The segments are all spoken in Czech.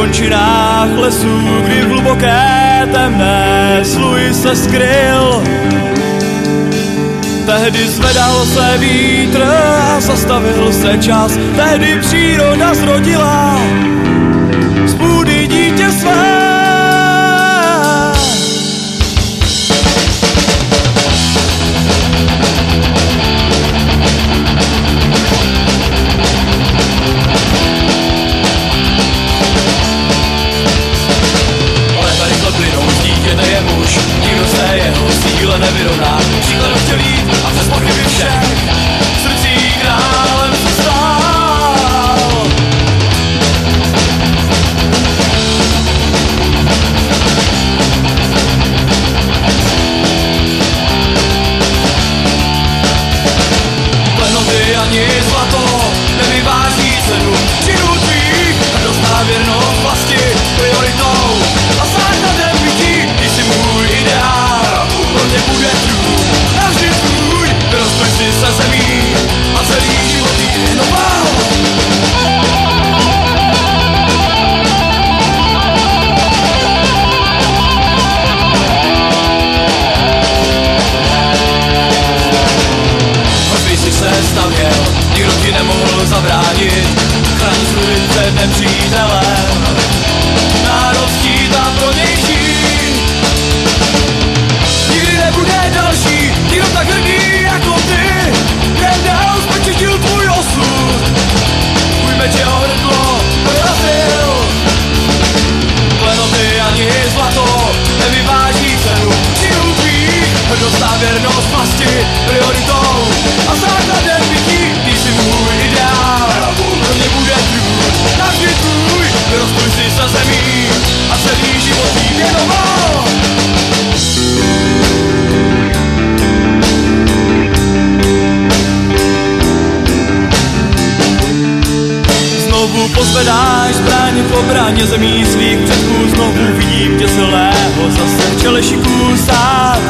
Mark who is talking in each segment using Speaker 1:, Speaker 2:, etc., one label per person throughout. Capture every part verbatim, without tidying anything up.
Speaker 1: končinách lesů, kdy v hluboké temné sluji se skryl. Tehdy zvedal se vítr a zastavil se čas, tehdy příroda zrodila z půdy dítě své.
Speaker 2: Nevyrovná, příkladem chtěl jít a přes pochyby všech v srdcích králem se stál. Klenoty ani zlato nevyváží cenu činů tvých, hrdost věrnost vlasti prioritou a základem bytí, když jsi můj ideál. Pro tě bude trůn, navždy tvůj, rozpoj si se zemí a celý život jí věnoval. Hrozby si se stavěl, nikdo ti nemohl zabránit, chrání svůj před nepřítelem, národ chtít a pro něj žít. Nikdy nebude další, nikdo tak hrdý jako ty, jen dál zpočetil tvůj osud, tvůj meč jeho hrdlo prorazil. Klenoty ani zlato nevyváží cenu činů tvých, hrdost a věrnost vlasti prioritou a základem bytí, ty jsi můj ideál. Pro mě bude trůn, navždy tvůj, rozpoj si se zemí a celý život jí věnoval. Znovu pozvedáš zbraň v obraně zemí svých předků, znovu vidím tě silného zase v čele šiků stát.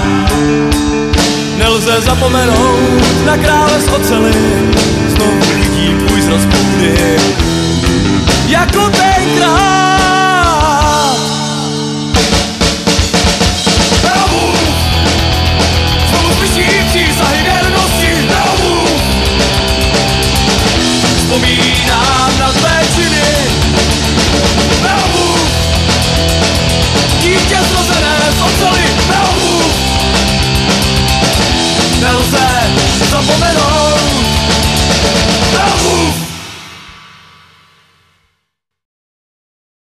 Speaker 2: Nelze zapomenout na krále z oceli, znovu vidím tvůj zraz půdy jako tenkrát.